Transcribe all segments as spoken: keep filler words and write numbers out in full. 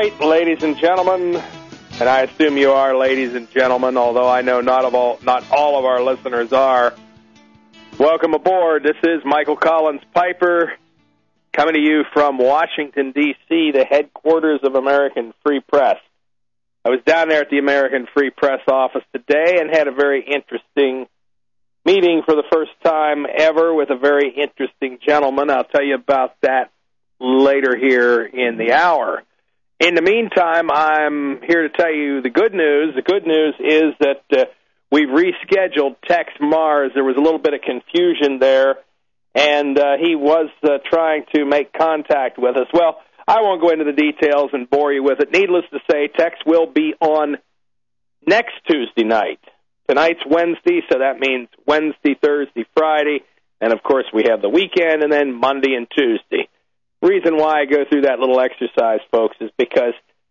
right, ladies and gentlemen, and I assume you are ladies and gentlemen, although I know not of all, not all of our listeners are. Welcome aboard. This is Michael Collins Piper, coming to you from Washington, D C, the headquarters of American Free Press. I was down there at the American Free Press office today and had a very interesting meeting for the first time ever with a very interesting gentleman. I'll tell you about that later here in the hour. In the meantime, I'm here to tell you the good news. The good news is that uh, we've rescheduled Tex Mars. There was a little bit of confusion there, and uh, he was uh, trying to make contact with us. Well, I won't go into the details and bore you with it. Needless to say, Tex will be on next Tuesday night. Tonight's Wednesday, so that means Wednesday, Thursday, Friday, and, of course, we have the weekend, and then Monday and Tuesday. Reason why I go through that little exercise, folks, is because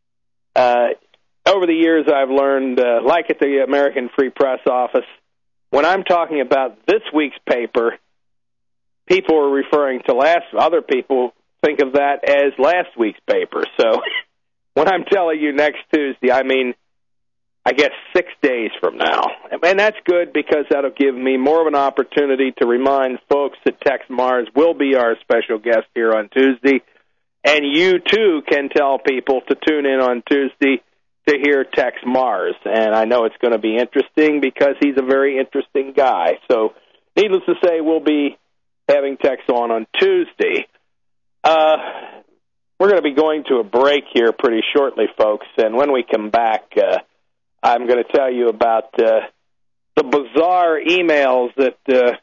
uh, over the years I've learned, uh, like at the American Free Press office, when I'm talking about this week's paper, people are referring to last, other people think of that as last week's paper. So when I'm telling you next Tuesday, I mean, I guess six days from now. And that's good because that'll give me more of an opportunity to remind folks that Tex Mars will be our special guest here on Tuesday. And you, too, can tell people to tune in on Tuesday to hear Tex Mars. And I know it's going to be interesting because he's a very interesting guy. So needless to say, we'll be having Tex on on Tuesday. Uh, we're going to be going to a break here pretty shortly, folks. And when we come back, uh, I'm going to tell you about uh, the bizarre emails that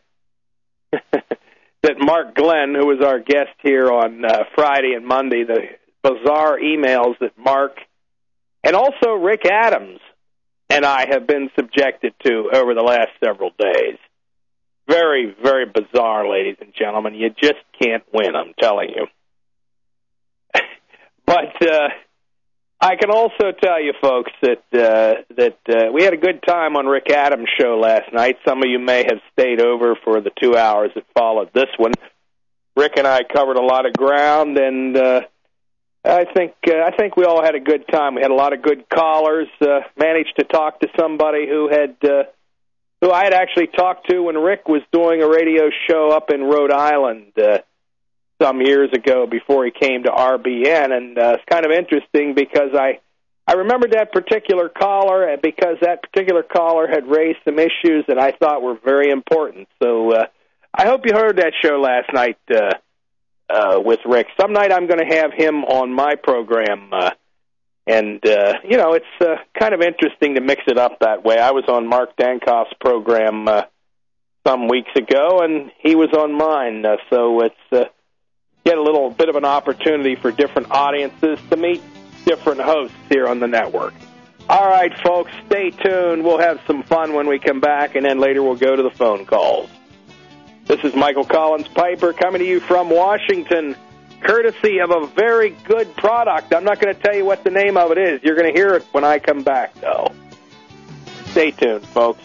uh, that Mark Glenn, who was our guest here on uh, Friday and Monday, the bizarre emails that Mark and also Rick Adams and I have been subjected to over the last several days. Very, very bizarre, ladies and gentlemen. You just can't win, I'm telling you. But uh, I can also tell you, folks, that uh, that uh, we had a good time on Rick Adams' show last night. Some of you may have stayed over for the two hours that followed this one. Rick and I covered a lot of ground, and uh, I think uh, I think we all had a good time. We had a lot of good callers. Uh, managed to talk to somebody who had uh, who I had actually talked to when Rick was doing a radio show up in Rhode Island uh, some years ago before he came to R B N, and uh, it's kind of interesting because I I remembered that particular caller because that particular caller had raised some issues that I thought were very important. So uh, I hope you heard that show last night uh, uh, with Rick. Some night I'm going to have him on my program, uh, and, uh, you know, it's uh, kind of interesting to mix it up that way. I was on Mark Dankoff's program uh, some weeks ago, and he was on mine, uh, so it's uh, get a little bit of an opportunity for different audiences to meet different hosts here on the network. All right, folks, stay tuned. We'll have some fun when we come back, and then later we'll go to the phone calls. This is Michael Collins Piper coming to you from Washington, courtesy of a very good product. I'm not going to tell you what the name of it is. You're going to hear it when I come back, though. Stay tuned, folks.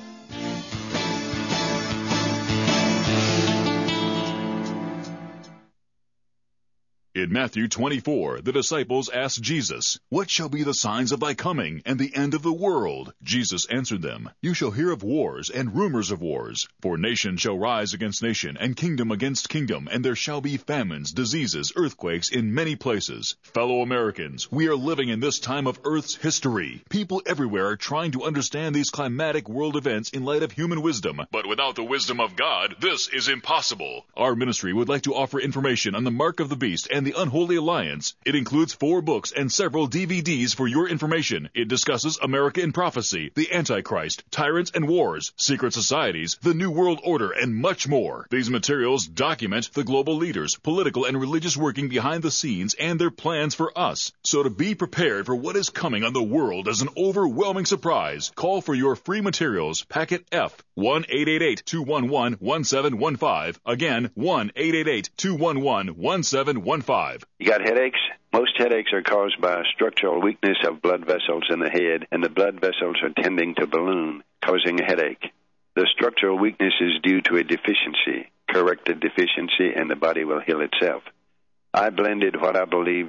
In Matthew twenty-four, the disciples asked Jesus, "What shall be the signs of thy coming and the end of the world?" Jesus answered them, "You shall hear of wars and rumors of wars. For nation shall rise against nation, and kingdom against kingdom, and there shall be famines, diseases, earthquakes in many places." Fellow Americans, we are living in this time of Earth's history. People everywhere are trying to understand these climatic world events in light of human wisdom. But without the wisdom of God, this is impossible. Our ministry would like to offer information on the mark of the beast and the Unholy Alliance. It includes four books and several D V Ds for your information. It discusses America in prophecy, the Antichrist, tyrants and wars, secret societies, the New World Order, and much more. These materials document the global leaders, political and religious working behind the scenes, and their plans for us. So to be prepared for what is coming on the world as an overwhelming surprise, call for your free materials, packet F, one eight eight eight, two one one, one seven one five. Again, one eight eight eight, two one one, one seven one five. You got headaches? Most headaches are caused by structural weakness of blood vessels in the head, and the blood vessels are tending to balloon, causing a headache. The structural weakness is due to a deficiency. Correct the deficiency, and the body will heal itself. I blended what I believed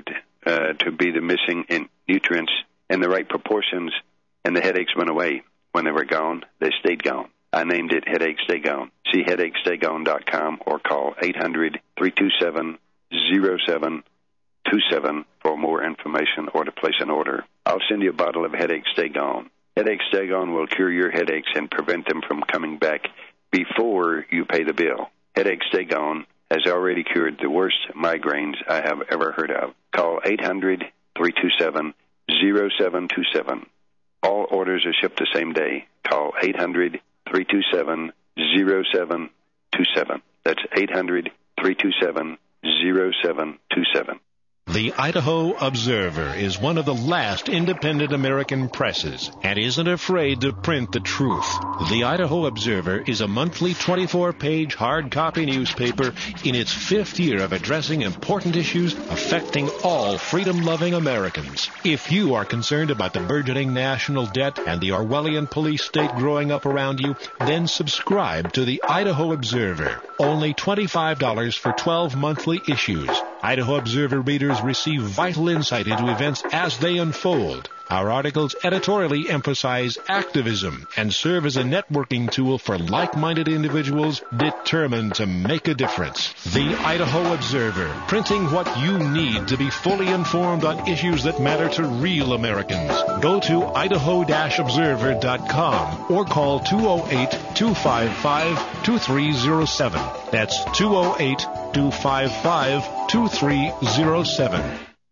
uh, to be the missing in nutrients in the right proportions, and the headaches went away. When they were gone, they stayed gone. I named it Headache Stay Gone. See headache stay gone dot com or call eight hundred, three two seven, zero seven two seven for more information or to place an order. I'll send you a bottle of Headache Stay Gone. Headache Stay Gone will cure your headaches and prevent them from coming back before you pay the bill. Headache Stay Gone has already cured the worst migraines I have ever heard of. Call eight hundred, three two seven, zero seven two seven. All orders are shipped the same day. Call eight hundred, three two seven, zero seven two seven. That's eight hundred, three two seven, zero seven two seven. The Idaho Observer is one of the last independent American presses and isn't afraid to print the truth. The Idaho Observer is a monthly twenty-four page hard copy newspaper in its fifth year of addressing important issues affecting all freedom-loving Americans. If you are concerned about the burgeoning national debt and the Orwellian police state growing up around you, then subscribe to the Idaho Observer. Only twenty-five dollars for twelve monthly issues. Idaho Observer readers receive vital insight into events as they unfold. Our articles editorially emphasize activism and serve as a networking tool for like-minded individuals determined to make a difference. The Idaho Observer, printing what you need to be fully informed on issues that matter to real Americans. Go to idaho dash observer dot com or call two oh eight, two five five, two three oh seven. That's two oh eight, two five five, two three oh seven.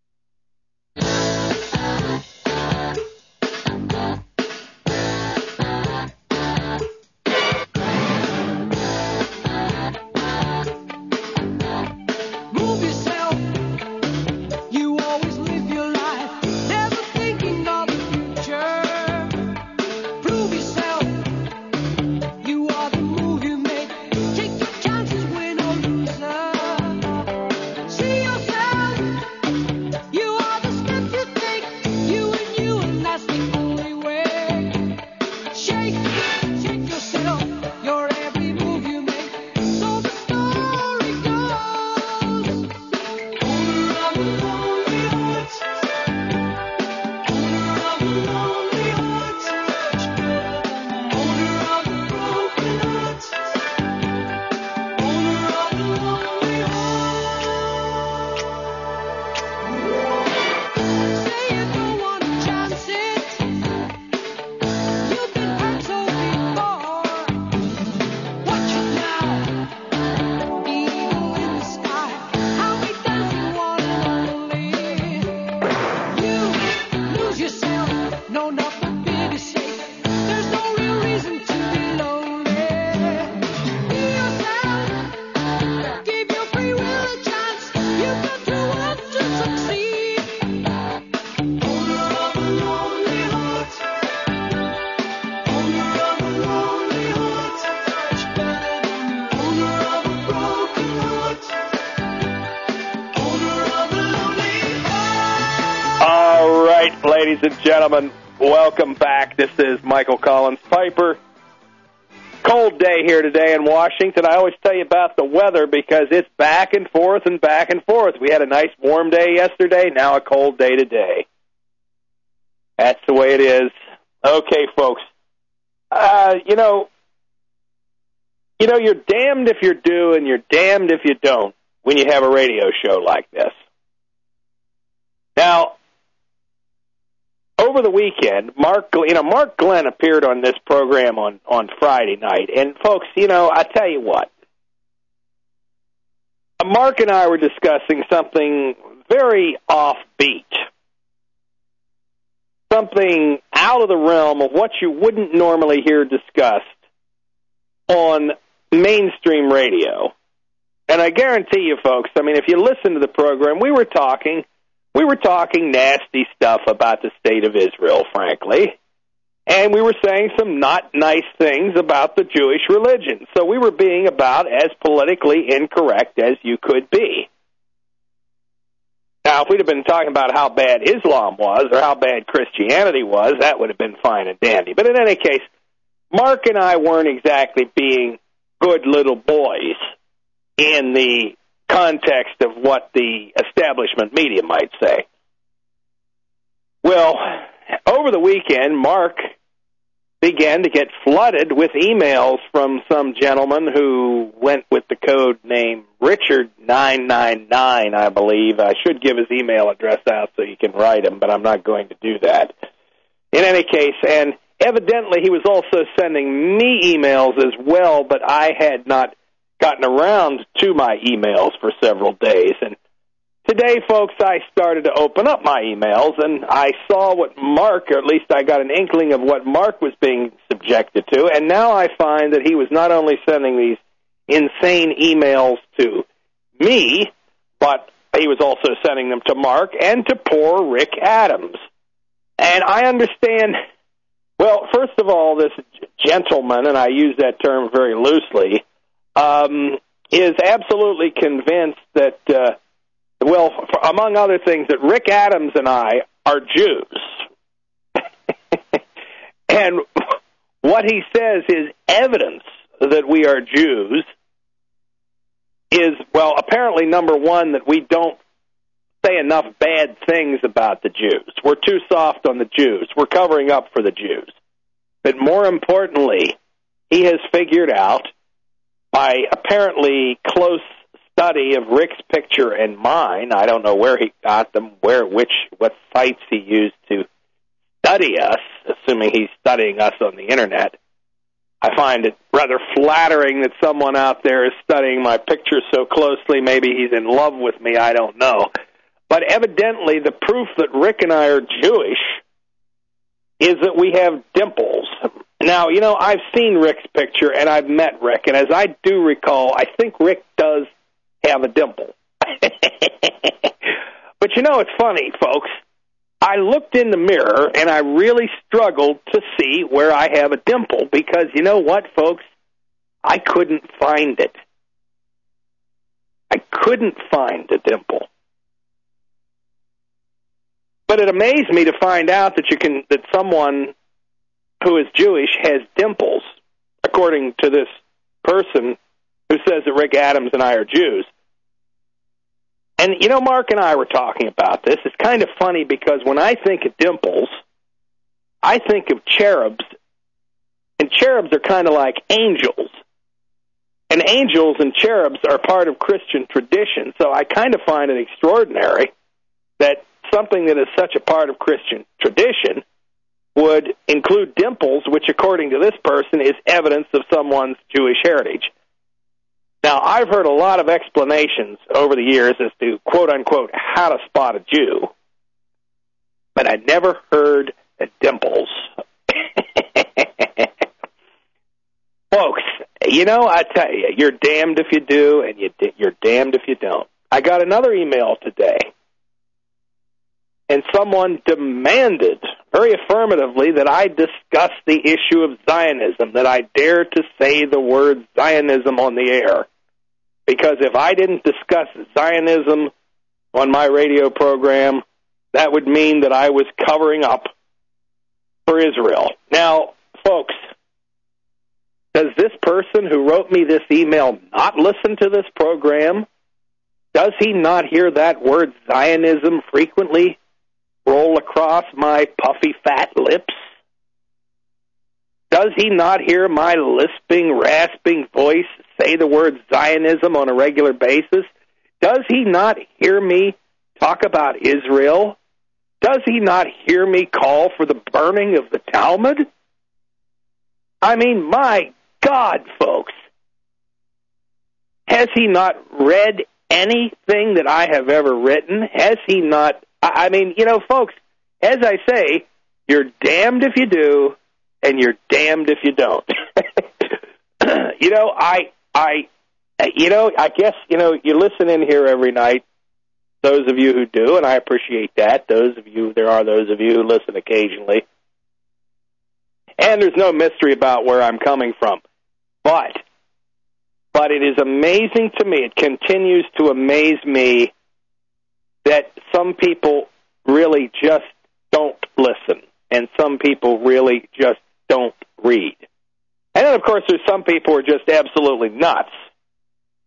Ladies and gentlemen, welcome back. This is Michael Collins Piper. Cold day here today in Washington. I always tell you about the weather because it's back and forth and back and forth. We had a nice warm day yesterday, now a cold day today. That's the way it is. Okay, folks. Uh, you know, you know, you're damned if you do and you're damned if you don't when you have a radio show like this. Now, over the weekend, Mark, you know, Mark Glenn appeared on this program on, on Friday night. And, folks, you know, I tell you what. Mark and I were discussing something very offbeat, something out of the realm of what you wouldn't normally hear discussed on mainstream radio. And I guarantee you, folks, I mean, if you listen to the program, we were talking... We were talking nasty stuff about the state of Israel, frankly, and we were saying some not nice things about the Jewish religion. So we were being about as politically incorrect as you could be. Now, if we'd have been talking about how bad Islam was or how bad Christianity was, that would have been fine and dandy. But in any case, Mark and I weren't exactly being good little boys in the context of what the establishment media might say. Well, over the weekend, Mark began to get flooded with emails from some gentleman who went with the code name Richard nine nine nine, I believe. I should give his email address out so you can write him, but I'm not going to do that. In any case, and evidently he was also sending me emails as well, but I had not gotten around to my emails for several days. And today, folks, I started to open up my emails, and I saw what Mark, or at least I got an inkling of what Mark was being subjected to, and now I find that he was not only sending these insane emails to me, but he was also sending them to Mark and to poor Rick Adams. And I understand, well, first of all, this gentleman, and I use that term very loosely, um, is absolutely convinced that, uh, well, for, among other things, that Rick Adams and I are Jews. And what he says is evidence that we are Jews is, well, apparently, number one, that we don't say enough bad things about the Jews. We're too soft on the Jews. We're covering up for the Jews. But more importantly, he has figured out, by apparently close study of Rick's picture and mine, I don't know where he got them, where, which, what sites he used to study us, assuming he's studying us on the Internet. I find it rather flattering that someone out there is studying my picture so closely. Maybe he's in love with me, I don't know. But evidently, the proof that Rick and I are Jewish is that we have dimples. Now, you know, I've seen Rick's picture, and I've met Rick, and as I do recall, I think Rick does have a dimple. But you know, it's funny, folks. I looked in the mirror, and I really struggled to see where I have a dimple, because you know what, folks? I couldn't find it. I couldn't find a dimple. But it amazed me to find out that you can that someone who is Jewish has dimples, according to this person who says that Rick Adams and I are Jews. And, you know, Mark and I were talking about this. It's kind of funny because when I think of dimples, I think of cherubs. And cherubs are kind of like angels. And angels and cherubs are part of Christian tradition. So I kind of find it extraordinary that something that is such a part of Christian tradition would include dimples, which, according to this person, is evidence of someone's Jewish heritage. Now, I've heard a lot of explanations over the years as to, quote-unquote, how to spot a Jew, but I never heard of dimples. Folks, you know, I tell you, you're damned if you do, and you, you're damned if you don't. I got another email today, and someone demanded very affirmatively that I discuss the issue of Zionism, that I dare to say the word Zionism on the air. Because if I didn't discuss Zionism on my radio program, that would mean that I was covering up for Israel. Now, folks, does this person who wrote me this email not listen to this program? Does he not hear that word Zionism frequently roll across my puffy fat lips? Does he not hear my lisping, rasping voice say the word Zionism on a regular basis? Does he not hear me talk about Israel? Does he not hear me call for the burning of the Talmud? I mean, my God, folks. Has he not read anything that I have ever written? Has he not... I mean, you know, folks, as I say, you're damned if you do, and you're damned if you don't. you know, I, I, you know, I guess, you know, you listen in here every night, those of you who do, and I appreciate that. Those of you, there are those of you who listen occasionally. And there's no mystery about where I'm coming from. But, but it is amazing to me, it continues to amaze me that some people really just don't listen, and some people really just don't read. And then, of course, there's some people who are just absolutely nuts.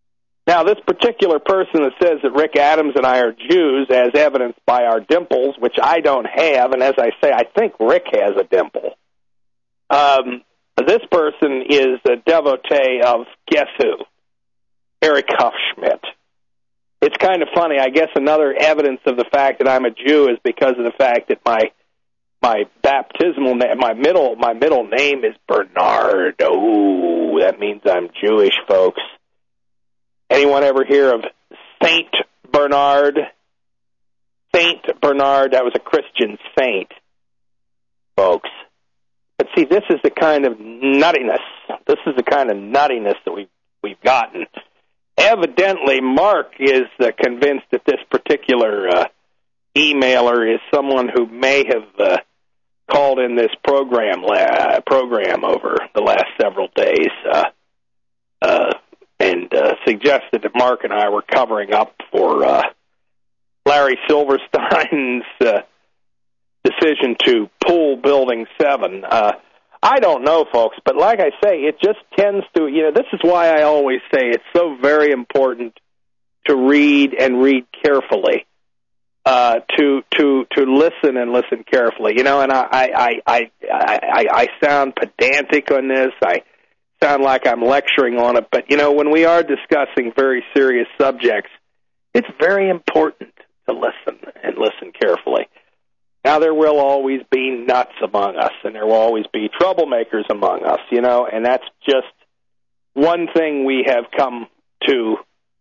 Now, this particular person that says that Rick Adams and I are Jews, as evidenced by our dimples, which I don't have, and as I say, I think Rick has a dimple. Um, this person is a devotee of, guess who? Eric Hufschmidt. It's kind of funny. I guess another evidence of the fact that I'm a Jew is because of the fact that my my baptismal name, my middle my middle name is Bernard. Oh, that means I'm Jewish, folks. Anyone ever hear of Saint Bernard? Saint Bernard, that was a Christian saint, folks. But see, this is the kind of nuttiness. This is the kind of nuttiness that we've, we've gotten. Evidently, Mark is uh, convinced that this particular uh, emailer is someone who may have uh, called in this program la- program over the last several days. Uh, uh and uh, suggested that Mark and I were covering up for uh, Larry Silverstein's uh, decision to pull Building seven. Uh, I don't know, folks, but like I say, it just tends to, you know, this is why I always say it's so very important to read and read carefully, uh, to to to listen and listen carefully. You know, and I I, I, I, I sound pedantic on this. I sound like I'm lecturing on it, but, you know, when we are discussing very serious subjects, it's very important to listen and listen carefully. Now, there will always be nuts among us, and there will always be troublemakers among us, you know, and that's just one thing we have come to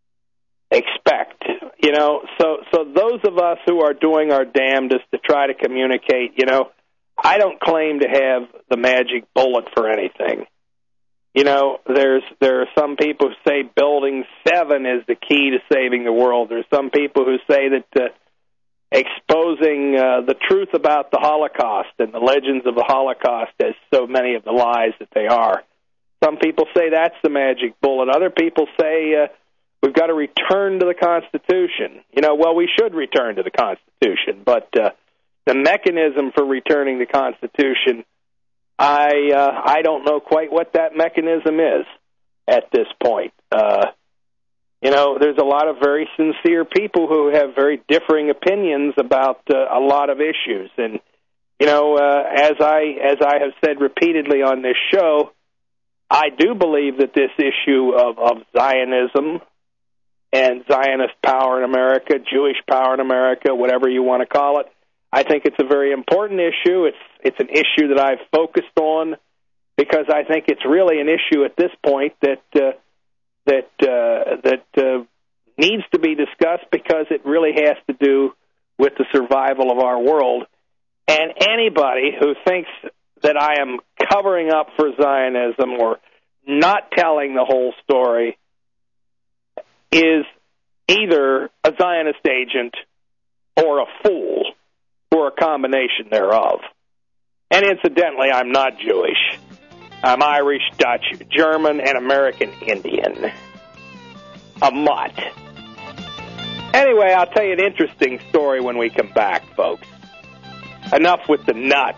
expect, you know. So, so those of us who are doing our damnedest to try to communicate, you know, I don't claim to have the magic bullet for anything. You know, there's there are some people who say Building seven is the key to saving the world. There's some people who say that uh, exposing uh, the truth about the Holocaust and the legends of the Holocaust as so many of the lies that they are. Some people say that's the magic bullet. Other people say uh, we've got to return to the Constitution. You know, well, we should return to the Constitution, but uh, the mechanism for returning the Constitution, I uh, I don't know quite what that mechanism is at this point. Uh, you know, there's a lot of very sincere people who have very differing opinions about uh, a lot of issues, and you know, uh, as I as I have said repeatedly on this show, I do believe that this issue of, of Zionism and Zionist power in America, Jewish power in America, whatever you want to call it, I think it's a very important issue. It's it's an issue that I've focused on because I think it's really an issue at this point that uh, that uh, that uh, needs to be discussed because it really has to do with the survival of our world. And anybody who thinks that I am covering up for Zionism or not telling the whole story is either a Zionist agent or a fool, or a combination thereof. And incidentally, I'm not Jewish. I'm Irish, Dutch, German, and American Indian. A mutt. Anyway, I'll tell you an interesting story when we come back, folks. Enough with the nuts.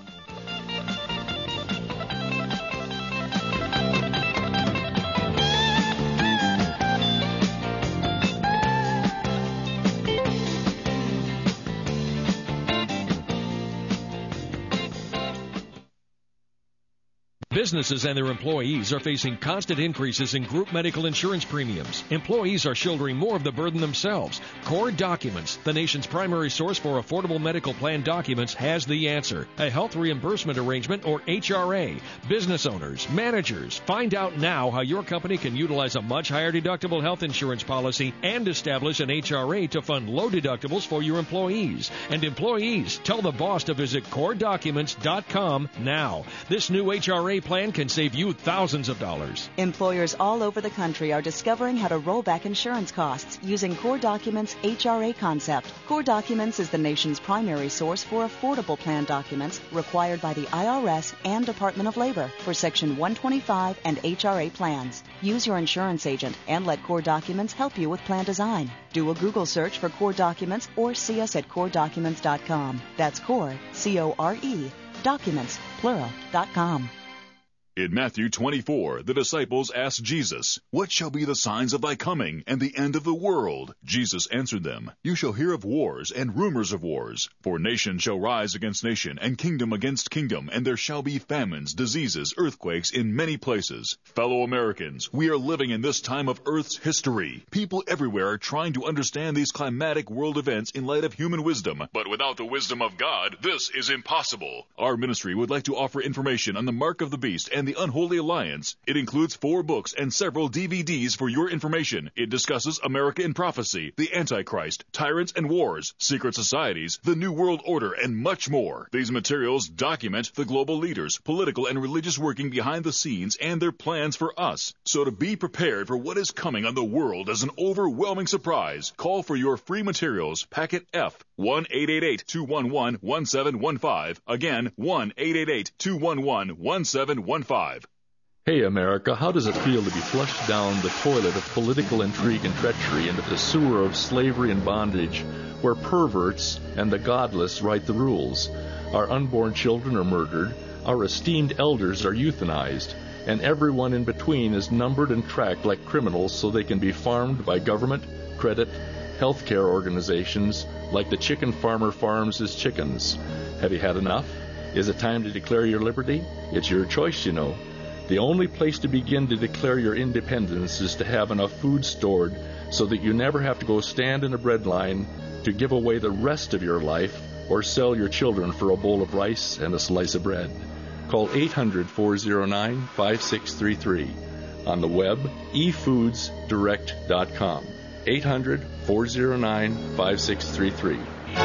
Businesses and their employees are facing constant increases in group medical insurance premiums. Employees are shouldering more of the burden themselves. Core Documents, the nation's primary source for affordable medical plan documents, has the answer. A health reimbursement arrangement, or H R A. Business owners, managers, find out now how your company can utilize a much higher deductible health insurance policy and establish an H R A to fund low deductibles for your employees. And employees, tell the boss to visit core documents dot com now. This new H R A plan can save you thousands of dollars. Employers all over the country are discovering how to roll back insurance costs using Core Documents' H R A concept. Core Documents is the nation's primary source for affordable plan documents required by the I R S and Department of Labor for Section one twenty-five and H R A plans. Use your insurance agent and let Core Documents help you with plan design. Do a Google search for Core Documents or see us at core documents dot com. That's Core, C O R E, documents, plural, dot com. In Matthew twenty-four, the disciples asked Jesus, "What shall be the signs of thy coming and the end of the world?" Jesus answered them, "You shall hear of wars and rumors of wars. For nation shall rise against nation, and kingdom against kingdom, and there shall be famines, diseases, earthquakes in many places." Fellow Americans, we are living in this time of Earth's history. People everywhere are trying to understand these climatic world events in light of human wisdom. But without the wisdom of God, this is impossible. Our ministry would like to offer information on the mark of the beast and the Unholy Alliance. It includes four books and several D V Ds for your information. It discusses America in prophecy, the Antichrist, tyrants and wars, secret societies, the New World Order, and much more. These materials document the global leaders, political and religious working behind the scenes, and their plans for us. So to be prepared for what is coming on the world as an overwhelming surprise, call for your free materials, packet F, one eight eight eight, two one one, one seven one five. Again, one eight eight eight, two one one, one seven one five. Hey America, how does it feel to be flushed down the toilet of political intrigue and treachery into the sewer of slavery and bondage, where perverts and the godless write the rules? Our unborn children are murdered, our esteemed elders are euthanized, and everyone in between is numbered and tracked like criminals so they can be farmed by government, credit, healthcare organizations, like the chicken farmer farms his chickens. Have you had enough? Is it time to declare your liberty? It's your choice, you know. The only place to begin to declare your independence is to have enough food stored so that you never have to go stand in a bread line to give away the rest of your life or sell your children for a bowl of rice and a slice of bread. Call eight hundred, four oh nine, five six three three. On the web, e foods direct dot com. eight hundred, four oh nine, five six three three.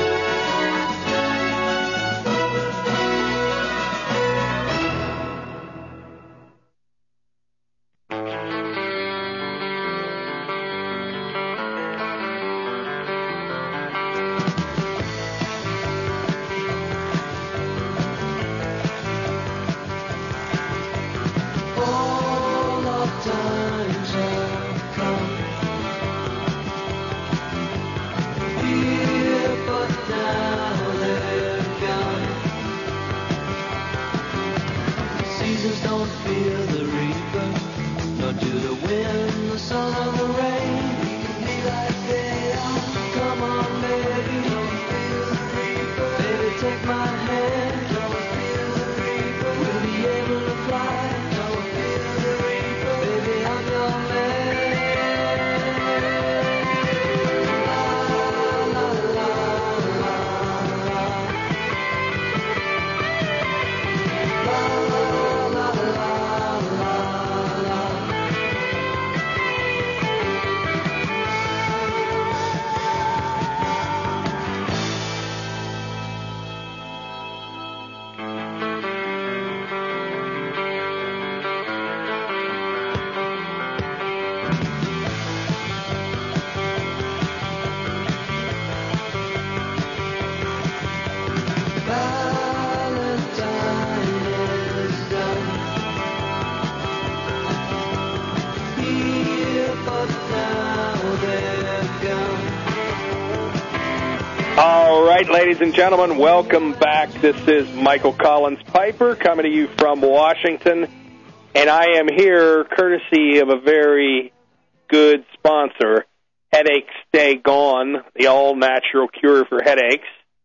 Ladies and gentlemen, welcome back. This is Michael Collins Piper coming to you from Washington, and I am here courtesy of a very good sponsor, Headaches Stay Gone, the all-natural cure for headaches.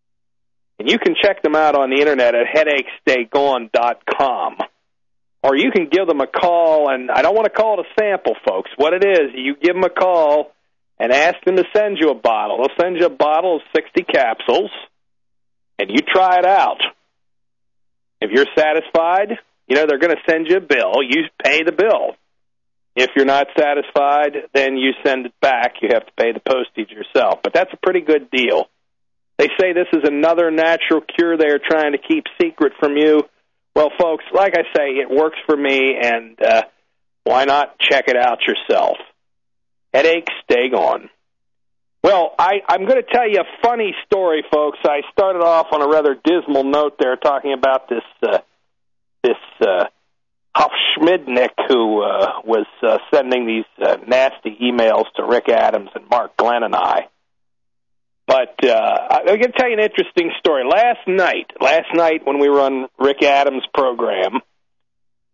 And you can check them out on the internet at headaches stay gone dot com. Or you can give them a call, and I don't want to call it a sample, folks. What it is, you give them a call and ask them to send you a bottle. They'll send you a bottle of sixty capsules, and you try it out. If you're satisfied, you know, they're going to send you a bill. You pay the bill. If you're not satisfied, then you send it back. You have to pay the postage yourself. But that's a pretty good deal. They say this is another natural cure they are trying to keep secret from you. Well, folks, like I say, it works for me, and uh, why not check it out yourself? Headaches Stay Gone. Well, I, I'm going to tell you a funny story, folks. I started off on a rather dismal note there talking about this uh, this uh, Huff Schmidnick who uh, was uh, sending these uh, nasty emails to Rick Adams and Mark Glenn and I. But uh, I'm going to tell you an interesting story. Last night, last night when we were on Rick Adams' program,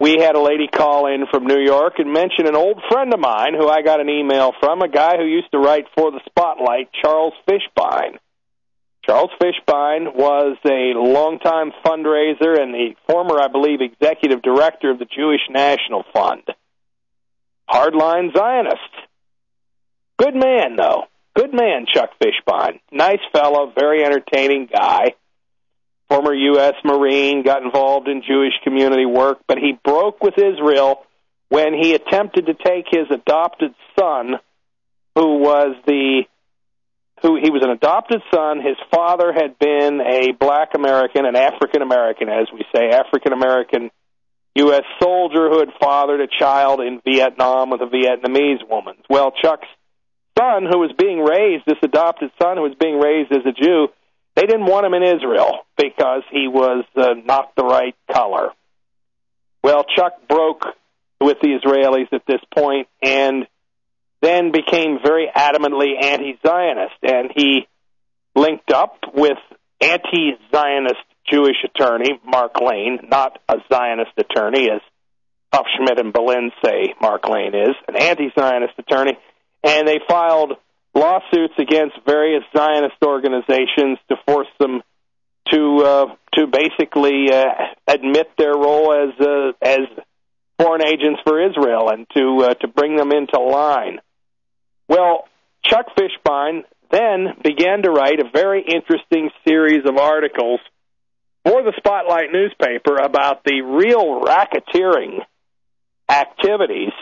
we had a lady call in from New York and mention an old friend of mine who I got an email from, a guy who used to write for the Spotlight, Charles Fishbein. Charles Fishbein was a longtime fundraiser and the former, I believe, executive director of the Jewish National Fund. Hardline Zionist. Good man, though. Good man, Chuck Fishbein. Nice fellow, very entertaining guy. Former U S Marine, got involved in Jewish community work, but he broke with Israel when he attempted to take his adopted son, who was the, who he was an adopted son. His father had been a black American, an African American, as we say, African American U S soldier who had fathered a child in Vietnam with a Vietnamese woman. Well, Chuck's son, who was being raised, this adopted son who was being raised as a Jew, they didn't want him in Israel because he was uh, not the right color. Well, Chuck broke with the Israelis at this point and then became very adamantly anti-Zionist, and he linked up with anti-Zionist Jewish attorney Mark Lane, not a Zionist attorney, as Huff Schmidt and Berlin say Mark Lane is, an anti-Zionist attorney, and they filed lawsuits against various Zionist organizations to force them to uh, to basically uh, admit their role as uh, as foreign agents for Israel and to uh, to bring them into line. Well, Chuck Fishbein then began to write a very interesting series of articles for the Spotlight newspaper about the real racketeering activities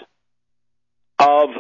of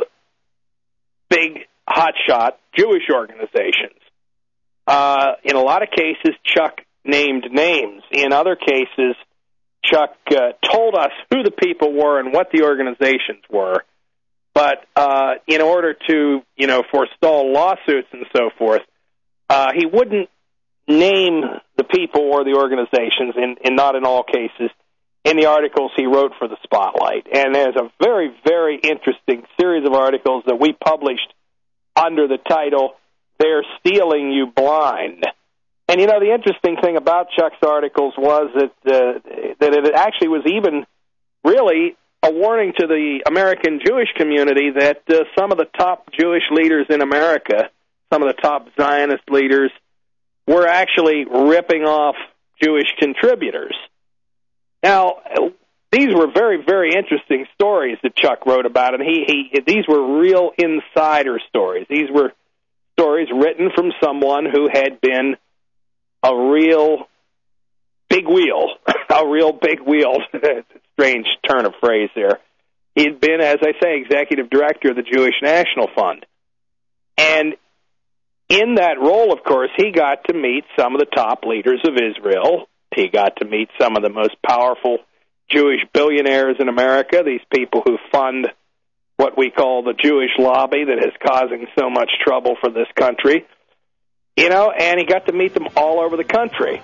big hotshot Jewish organizations. Uh, in a lot of cases, Chuck named names. In other cases, Chuck uh, told us who the people were and what the organizations were. But uh, in order to, you know, forestall lawsuits and so forth, uh, he wouldn't name the people or the organizations, and in, in not in all cases, in the articles he wrote for the Spotlight. And there's a very, very interesting series of articles that we published under the title, They're Stealing You Blind. And, you know, the interesting thing about Chuck's articles was that uh, that it actually was even really a warning to the American Jewish community that uh, some of the top Jewish leaders in America, some of the top Zionist leaders, were actually ripping off Jewish contributors. Now, these were very, very interesting stories that Chuck wrote about, and he, he these were real insider stories. These were stories written from someone who had been a real big wheel, a real big wheel. Strange turn of phrase there. He'd been, as I say, executive director of the Jewish National Fund. And in that role, of course, he got to meet some of the top leaders of Israel. He got to meet some of the most powerful Jewish billionaires in America, these people who fund what we call the Jewish lobby that is causing so much trouble for this country. You know, and he got to meet them all over the country.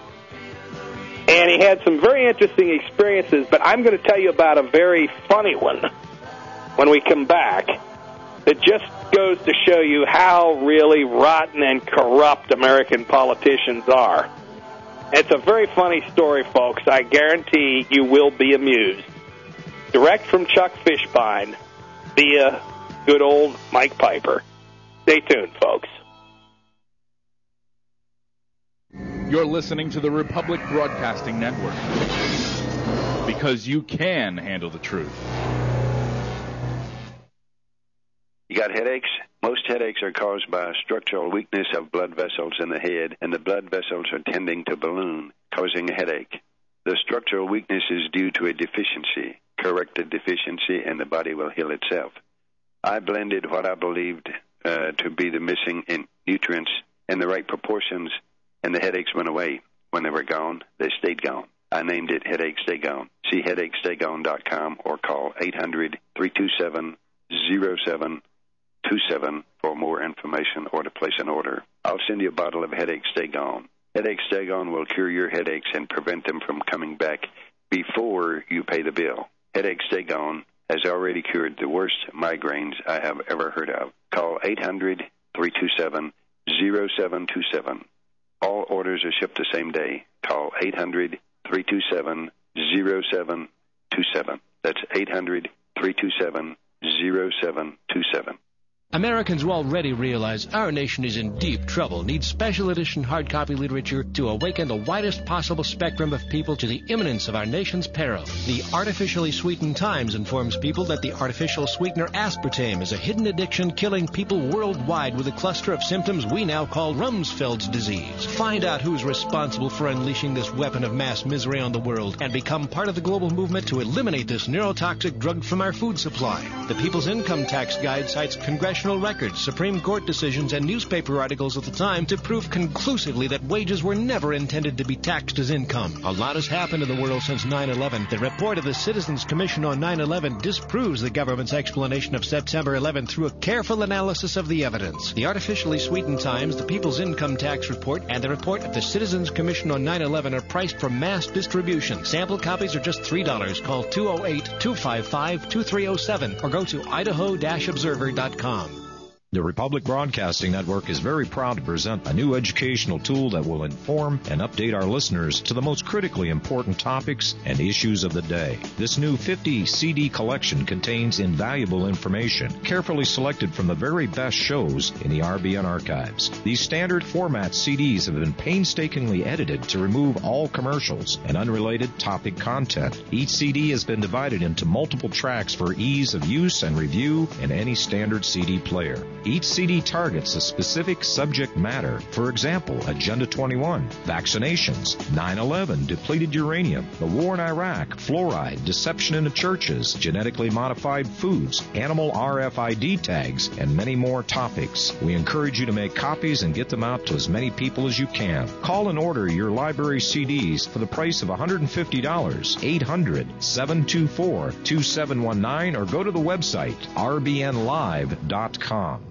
And he had some very interesting experiences, but I'm going to tell you about a very funny one when we come back that just goes to show you how really rotten and corrupt American politicians are. It's a very funny story, folks. I guarantee you will be amused. Direct from Chuck Fishbein via good old Mike Piper. Stay tuned, folks. You're listening to the Republic Broadcasting Network, because you can handle the truth. You got headaches? Most headaches are caused by a structural weakness of blood vessels in the head, and the blood vessels are tending to balloon, causing a headache. The structural weakness is due to a deficiency. Correct the deficiency, and the body will heal itself. I blended what I believed uh, to be the missing in nutrients in the right proportions, and the headaches went away. When they were gone, they stayed gone. I named it Headache Stay Gone. See headache stay gone dot com or call eight hundred, three two seven, zero seven two seven for more information or to place an order. I'll send you a bottle of Headache Stay Gone. Headache Stay Gone will cure your headaches and prevent them from coming back before you pay the bill. Headache Stay Gone has already cured the worst migraines I have ever heard of. Call eight hundred, three two seven, zero seven two seven. All orders are shipped the same day. Call eight hundred, three two seven, zero seven two two seven. That's eight hundred, three two seven, zero seven two seven. Americans will already realize our nation is in deep trouble, needs special edition hard copy literature to awaken the widest possible spectrum of people to the imminence of our nation's peril. The Artificially Sweetened Times informs people that the artificial sweetener aspartame is a hidden addiction killing people worldwide with a cluster of symptoms we now call Rumsfeld's disease. Find out who's responsible for unleashing this weapon of mass misery on the world and become part of the global movement to eliminate this neurotoxic drug from our food supply. The People's Income Tax Guide cites congressional records, Supreme Court decisions, and newspaper articles at the time to prove conclusively that wages were never intended to be taxed as income. A lot has happened in the world since nine eleven. The report of the Citizens Commission on nine eleven disproves the government's explanation of September eleventh through a careful analysis of the evidence. The Artificially Sweetened Times, the People's Income Tax Report, and the report of the Citizens Commission on nine eleven are priced for mass distribution. Sample copies are just three dollars. Call two oh eight, two five five, two three oh seven or go to idaho dash observer dot com. The Republic Broadcasting Network is very proud to present a new educational tool that will inform and update our listeners to the most critically important topics and issues of the day. This new fifty C D collection contains invaluable information, carefully selected from the very best shows in the R B N archives. These standard format C Ds have been painstakingly edited to remove all commercials and unrelated topic content. Each C D has been divided into multiple tracks for ease of use and review in any standard C D player. Each C D targets a specific subject matter. For example, Agenda twenty-one, vaccinations, nine eleven, depleted uranium, the war in Iraq, fluoride, deception in the churches, genetically modified foods, animal R F I D tags, and many more topics. We encourage you to make copies and get them out to as many people as you can. Call and order your library C Ds for the price of one hundred fifty dollars, eight hundred, seven two four, two seven one nine, or go to the website r b n live dot com.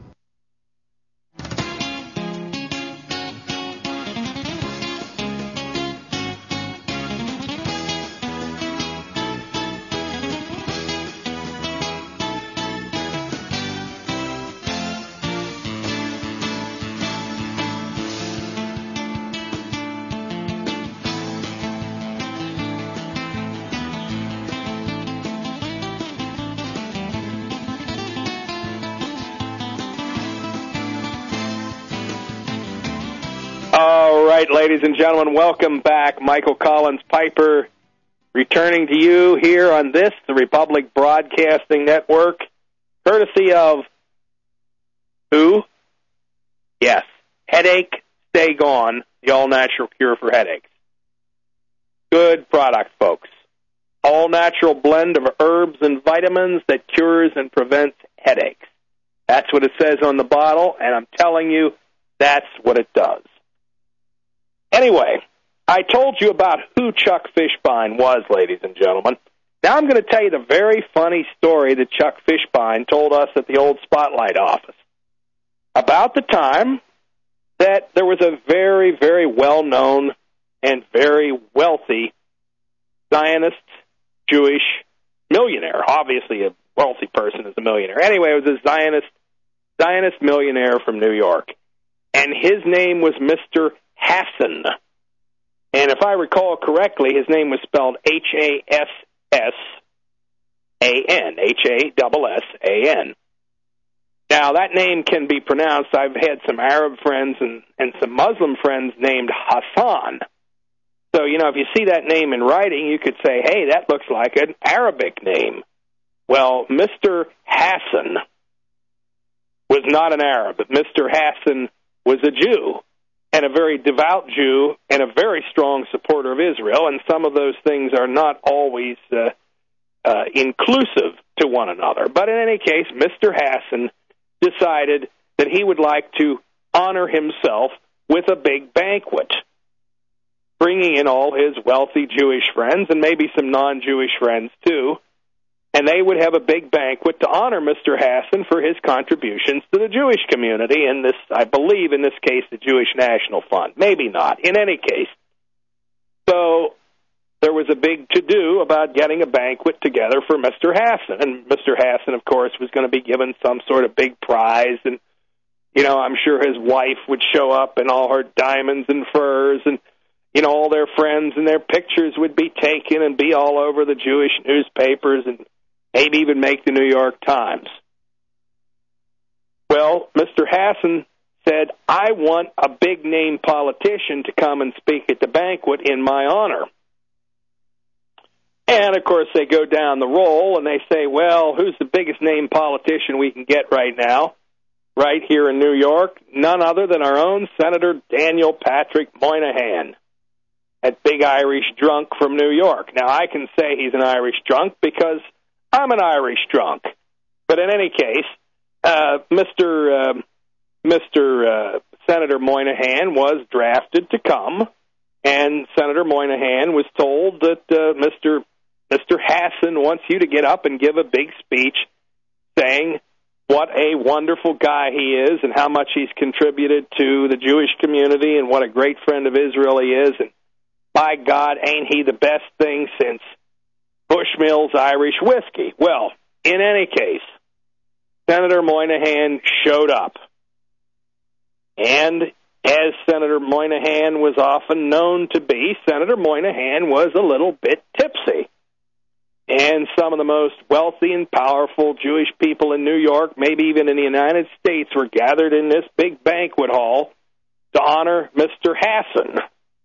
Ladies and gentlemen, welcome back. Michael Collins Piper returning to you here on this, the Republic Broadcasting Network, courtesy of who? Yes, Headache Stay Gone, the all-natural cure for headaches. Good product, folks. All-natural blend of herbs and vitamins that cures and prevents headaches. That's what it says on the bottle, and I'm telling you, that's what it does. Anyway, I told you about who Chuck Fishbein was, ladies and gentlemen. Now I'm going to tell you the very funny story that Chuck Fishbein told us at the old Spotlight office about the time that there was a very, very well-known and very wealthy Zionist Jewish millionaire. Obviously, a wealthy person is a millionaire. Anyway, it was a Zionist, Zionist millionaire from New York, and his name was Mister Hassan. And if I recall correctly, his name was spelled H A S S A N, H A S S A N. Now, that name can be pronounced. I've had some Arab friends and, and some Muslim friends named Hassan. So, you know, if you see that name in writing, you could say, hey, that looks like an Arabic name. Well, Mister Hassan was not an Arab. Mister Hassan was a Jew, and a very devout Jew, and a very strong supporter of Israel, and some of those things are not always uh, uh, inclusive to one another. But in any case, Mister Hassan decided that he would like to honor himself with a big banquet, bringing in all his wealthy Jewish friends, and maybe some non-Jewish friends too, and they would have a big banquet to honor Mister Hassan for his contributions to the Jewish community, in this, I believe, in this case, the Jewish National Fund. Maybe not. In any case, so there was a big to-do about getting a banquet together for Mister Hassan, and Mister Hassan, of course, was going to be given some sort of big prize, and, you know, I'm sure his wife would show up in all her diamonds and furs, and you know, all their friends and their pictures would be taken and be all over the Jewish newspapers and maybe even make the New York Times. Well, Mister Hassan said, I want a big-name politician to come and speak at the banquet in my honor. And, of course, they go down the roll and they say, well, who's the biggest-name politician we can get right now, right here in New York? None other than our own Senator Daniel Patrick Moynihan, that big Irish drunk from New York. Now, I can say he's an Irish drunk because I'm an Irish drunk. But in any case, uh, Mister Uh, Mister Uh, Senator Moynihan was drafted to come, and Senator Moynihan was told that uh, Mister Mister Hassan wants you to get up and give a big speech saying what a wonderful guy he is and how much he's contributed to the Jewish community and what a great friend of Israel he is. And by God, ain't he the best thing since Bushmills Irish whiskey? Well, in any case, Senator Moynihan showed up. And as Senator Moynihan was often known to be, Senator Moynihan was a little bit tipsy. And some of the most wealthy and powerful Jewish people in New York, maybe even in the United States, were gathered in this big banquet hall to honor Mister Hassan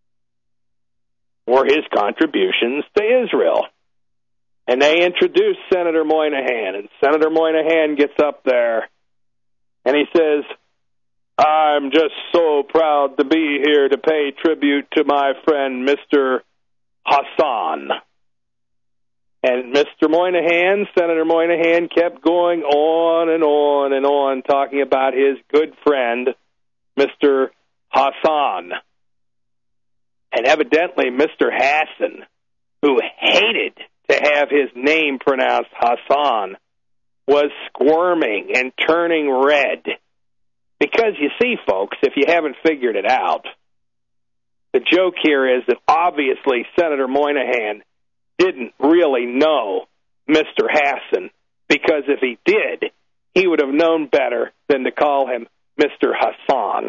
for his contributions to Israel. And they introduced Senator Moynihan, and Senator Moynihan gets up there, and he says, I'm just so proud to be here to pay tribute to my friend Mister Hassan. And Mister Moynihan, Senator Moynihan, kept going on and on and on, talking about his good friend, Mister Hassan. And evidently, Mister Hassan, who hated to have his name pronounced Hassan, was squirming and turning red. Because, you see, folks, if you haven't figured it out, the joke here is that obviously Senator Moynihan didn't really know Mister Hassan, because if he did, he would have known better than to call him Mister Hassan.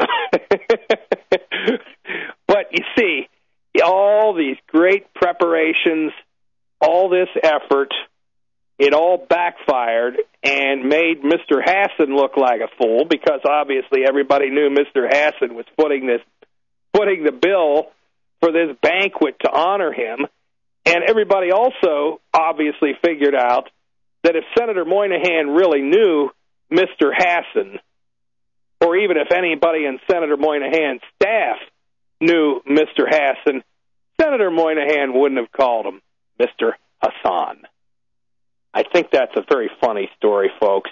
But, you see, all these great preparations, all this effort, it all backfired and made Mister Hassan look like a fool, because obviously everybody knew Mister Hassan was footing this, footing the bill for this banquet to honor him. And everybody also obviously figured out that if Senator Moynihan really knew Mister Hassan, or even if anybody in Senator Moynihan's staff knew Mister Hassan, Senator Moynihan wouldn't have called him Mister Hassan. I think that's a very funny story, folks.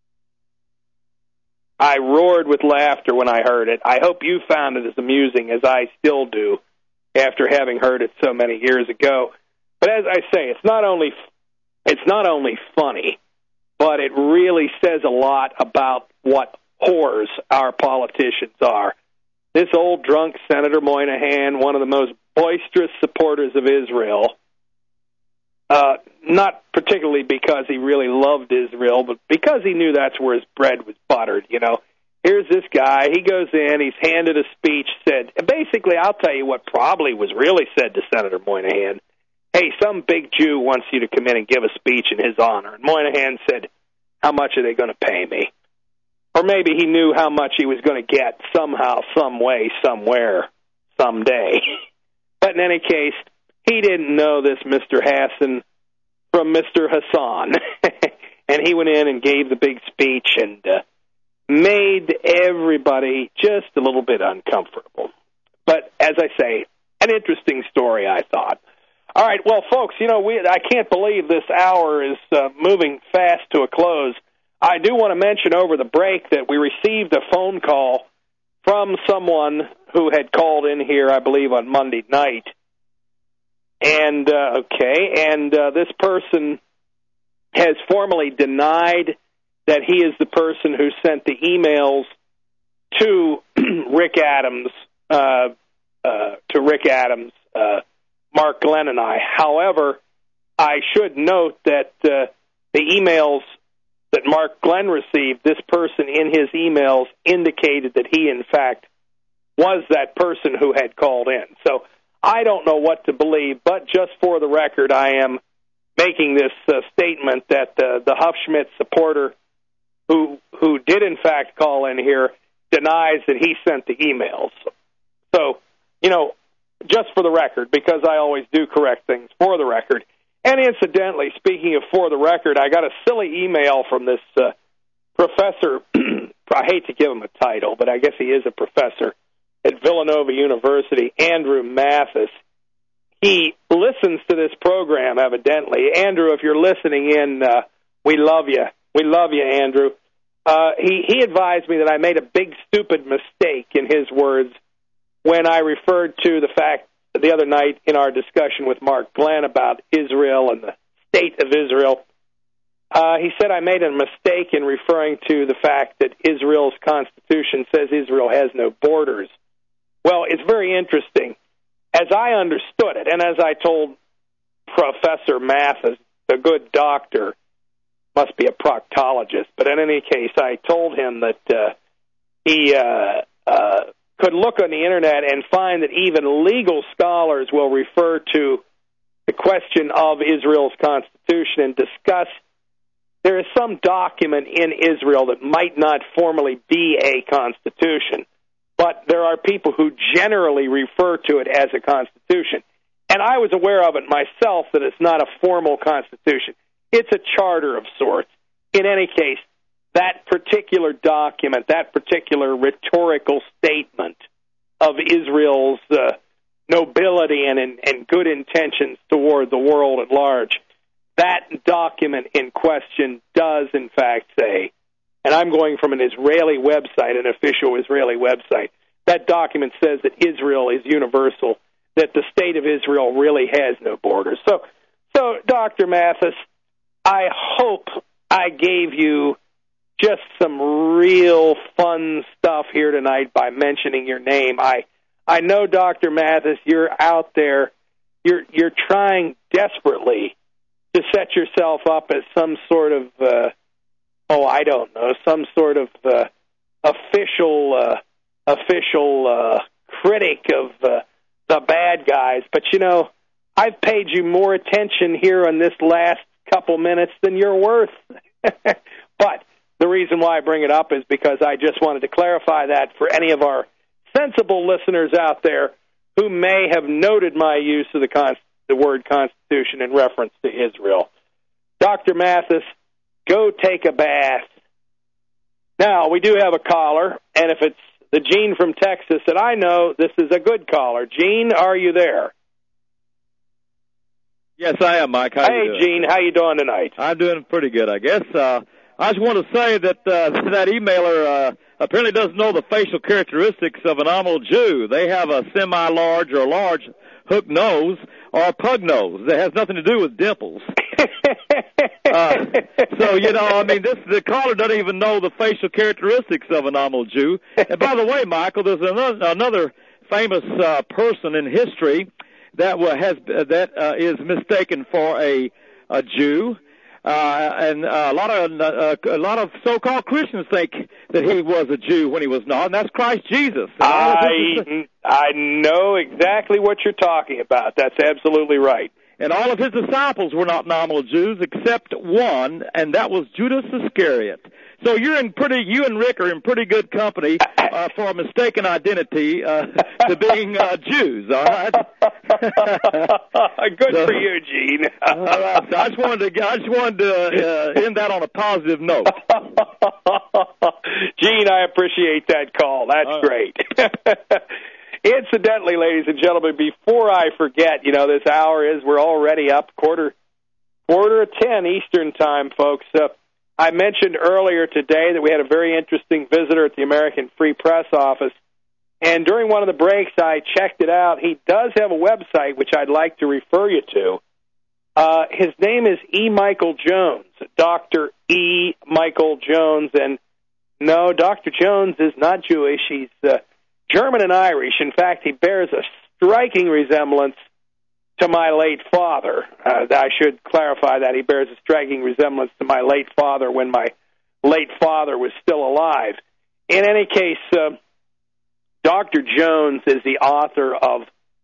I roared with laughter when I heard it. I hope you found it as amusing as I still do after having heard it so many years ago. But as I say, it's not only it's not only funny, but it really says a lot about what whores our politicians are. This old drunk Senator Moynihan, one of the most boisterous supporters of Israel, uh, not particularly because he really loved Israel, but because he knew that's where his bread was buttered, you know. Here's this guy, he goes in, he's handed a speech, said, basically, I'll tell you what probably was really said to Senator Moynihan. Hey, some big Jew wants you to come in and give a speech in his honor. And Moynihan said, how much are they going to pay me? Or maybe he knew how much he was going to get somehow, some way, somewhere, someday. But in any case, he didn't know this Mister Hassan from Mister Hassan. And he went in and gave the big speech and uh, made everybody just a little bit uncomfortable. But as I say, an interesting story, I thought. All right, well, folks, you know, we I can't believe this hour is uh, moving fast to a close. I do want to mention over the break that we received a phone call from someone who had called in here, I believe, on Monday night. And, uh, okay, and uh, this person has formally denied that he is the person who sent the emails to Rick Adams, uh, uh, to Rick Adams, uh, Mark Glenn and I. However, I should note that uh, the emails that Mark Glenn received, this person in his emails indicated that he, in fact, was that person who had called in. So I don't know what to believe, but just for the record, I am making this uh, statement that uh, the Huffschmidt supporter who who did in fact call in here denies that he sent the emails. So, you know, just for the record, because I always do correct things for the record. And incidentally, speaking of for the record, I got a silly email from this uh, professor. I hate to give him a title, but I guess he is a professor at Villanova University, Andrew Mathis. He listens to this program, evidently. Andrew, if you're listening in, uh, we love you. We love you, Andrew. Uh, he, he advised me that I made a big, stupid mistake, in his words, when I referred to the fact the other night in our discussion with Mark Glenn about Israel and the state of Israel. Uh, he said I made a mistake in referring to the fact that Israel's constitution says Israel has no borders. Well, it's very interesting. As I understood it, and as I told Professor Mathis, the good doctor, must be a proctologist, but in any case, I told him that uh, he uh, uh, could look on the Internet and find that even legal scholars will refer to the question of Israel's constitution and discuss there is some document in Israel that might not formally be a constitution, but there are people who generally refer to it as a constitution. And I was aware of it myself, that it's not a formal constitution. It's a charter of sorts. In any case, that particular document, that particular rhetorical statement of Israel's uh, nobility and, and, and good intentions toward the world at large, that document in question does, in fact, say, and I'm going from an Israeli website, an official Israeli website, that document says that Israel is universal, that the state of Israel really has no borders. So, so Doctor Mathis, I hope I gave you just some real fun stuff here tonight by mentioning your name. I I know, Doctor Mathis, you're out there, you're you're trying desperately to set yourself up as some sort of, uh, oh, I don't know, some sort of uh, official uh, official uh, critic of uh, the bad guys. But, you know, I've paid you more attention here in this last couple minutes than you're worth. But the reason why I bring it up is because I just wanted to clarify that for any of our sensible listeners out there who may have noted my use of the Constitution. The word Constitution in reference to Israel. Doctor Mathis, go take a bath. Now, we do have a caller, and if it's the Gene from Texas that I know, this is a good caller. Gene, are you there? Yes, I am, Mike. How hey, you doing? Gene, how you doing tonight? I'm doing pretty good, I guess. Uh, I just want to say that uh, that emailer uh, apparently doesn't know the facial characteristics of a nominal Jew. They have a semi-large or large hook nose or a pug nose. That has nothing to do with dimples. uh, so, you know, I mean, this the caller doesn't even know the facial characteristics of a nominal Jew. And by the way, Michael, there's another, another famous uh, person in history that has that uh, is mistaken for a, a Jew. Uh, and uh, a lot of uh, a lot of so-called Christians think that he was a Jew when he was not, and that's Christ Jesus. I I know exactly what you're talking about. That's absolutely right. And all of his disciples were not nominal Jews except one, and that was Judas Iscariot. So you're in pretty, you and Rick are in pretty good company uh, for a mistaken identity uh, to being uh, Jews. All right. Good so, for you, Gene. all right. So I just wanted to, I just wanted to uh, end that on a positive note. Gene, I appreciate that call. That's uh, great. Incidentally, ladies and gentlemen, before I forget, you know, this hour is, we're already up quarter, quarter of ten Eastern time, folks. Uh, I mentioned earlier today that we had a very interesting visitor at the American Free Press office, and during one of the breaks, I checked it out. He does have a website, which I'd like to refer you to. Uh, his name is E. Michael Jones, Doctor E. Michael Jones, and no, Doctor Jones is not Jewish. He's uh, German and Irish. In fact, he bears a striking resemblance to my late father. Uh, I should clarify that. He bears a striking resemblance to my late father when my late father was still alive. In any case, uh, Doctor Jones is the author of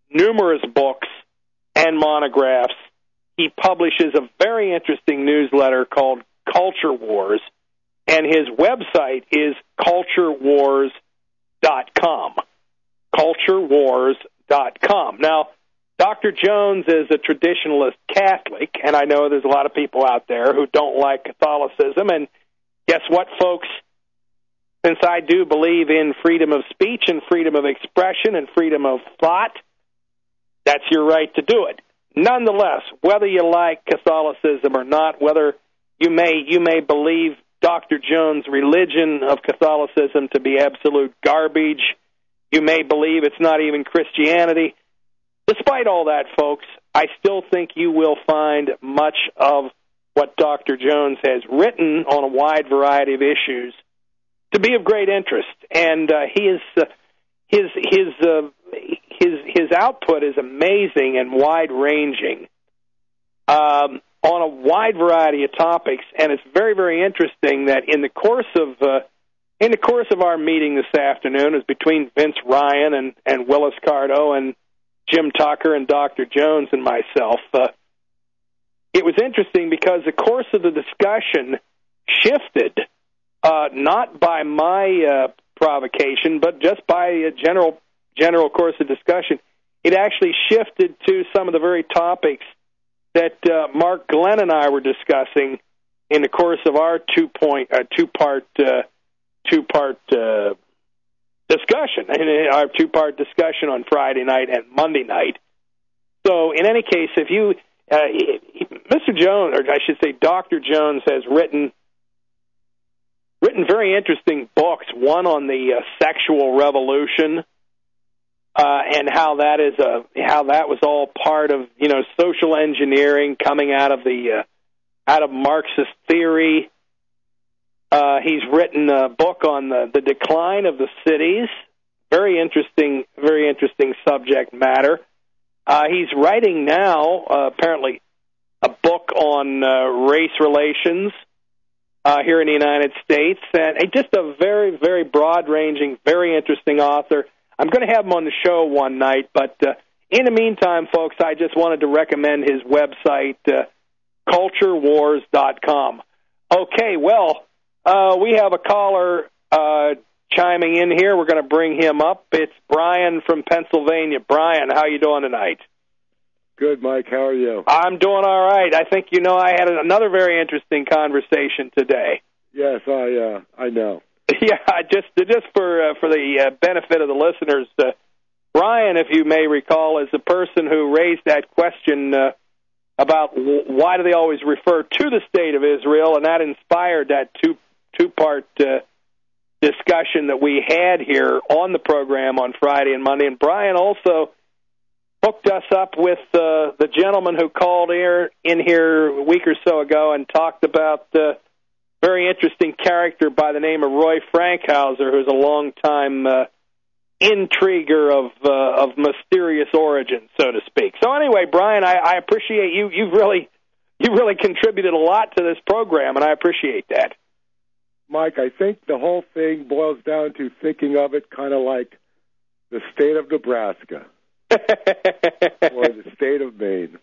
numerous books and monographs. He publishes a very interesting newsletter called Culture Wars, and his website is culture wars dot com. culture wars dot com. Now, Doctor Jones is a traditionalist Catholic, and I know there's a lot of people out there who don't like Catholicism, and guess what, folks? Since I do believe in freedom of speech and freedom of expression and freedom of thought, that's your right to do it. Nonetheless, whether you like Catholicism or not, whether you may you may believe Doctor Jones' religion of Catholicism to be absolute garbage, you may believe it's not even Christianity, despite all that, folks, I still think you will find much of what Doctor Jones has written on a wide variety of issues to be of great interest, and uh, he is uh, his his uh, his his output is amazing and wide ranging um, on a wide variety of topics, and it's very very interesting that in the course of uh, in the course of our meeting this afternoon, is between Vince Ryan and and Willis Cardo and Jim Tucker and Doctor Jones and myself. Uh, it was interesting because the course of the discussion shifted. Uh, not by my uh, provocation, but just by a general general course of discussion. It actually shifted to some of the very topics that uh, Mark Glenn and I were discussing in the course of our two point uh, two part uh, two part uh, discussion, and our two part discussion on Friday night and Monday night. So, in any case, if you uh, Mister Jones, or I should say, Doctor Jones, has written. Written very interesting books, one on the uh, sexual revolution uh, and how that is a how that was all part of you know social engineering coming out of the uh, out of Marxist theory. Uh, he's written a book on the, the decline of the cities. Very interesting, very interesting subject matter. Uh, he's writing now uh, apparently a book on uh, race relations. Uh, here in the United States, and uh, just a very, very broad-ranging, very interesting author. I'm going to have him on the show one night, but uh, in the meantime, folks, I just wanted to recommend his website, uh, culture wars dot com. Okay, well, uh, we have a caller uh, chiming in here. We're going to bring him up. It's Brian from Pennsylvania. Brian, how you doing tonight? Good, Mike. How are you? I'm doing all right. I think you know I had another very interesting conversation today. Yes, I uh, I know. Yeah, just just for uh, for the uh, benefit of the listeners, uh, Brian, if you may recall, is the person who raised that question uh, about w- why do they always refer to the state of Israel, and that inspired that two two part uh, discussion that we had here on the program on Friday and Monday. And Brian also hooked us up with uh, the gentleman who called here, in here a week or so ago and talked about a uh, very interesting character by the name of Roy Frankhauser, who's a long-time uh, intriguer of uh, of mysterious origin, so to speak. So anyway, Brian, I, I appreciate you. You've really you really contributed a lot to this program, and I appreciate that. Mike, I think the whole thing boils down to thinking of it kind of like the state of Nebraska. Or the state of Maine.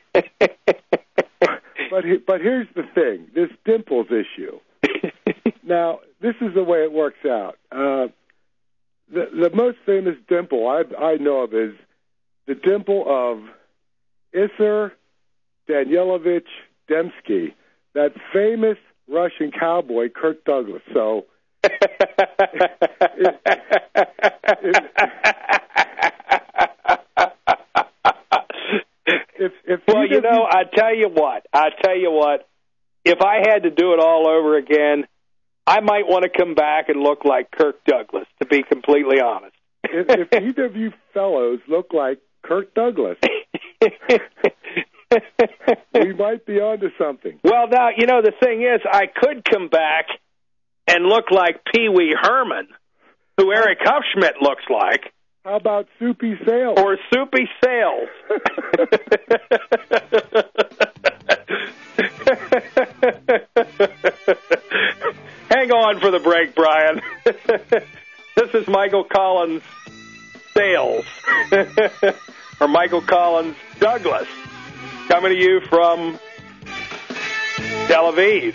but but here's the thing: this Dimples issue. Now, this is the way it works out. Uh, the the most famous dimple I I know of is the dimple of Isser Danielovich Dembski, that famous Russian cowboy, Kirk Douglas. So. it, it, If, if well, you know, I tell you what, I tell you what, if I had to do it all over again, I might want to come back and look like Kirk Douglas, to be completely honest. if, if either of you fellows look like Kirk Douglas, we might be onto something. Well, now, you know, the thing is, I could come back and look like Pee Wee Herman, who Eric Hufschmidt looks like. How about Soupy Sales? Or Soupy Sales. Hang on for the break, Brian. This is Michael Collins, Sales. or Michael Collins Douglas, coming to you from Tel Aviv.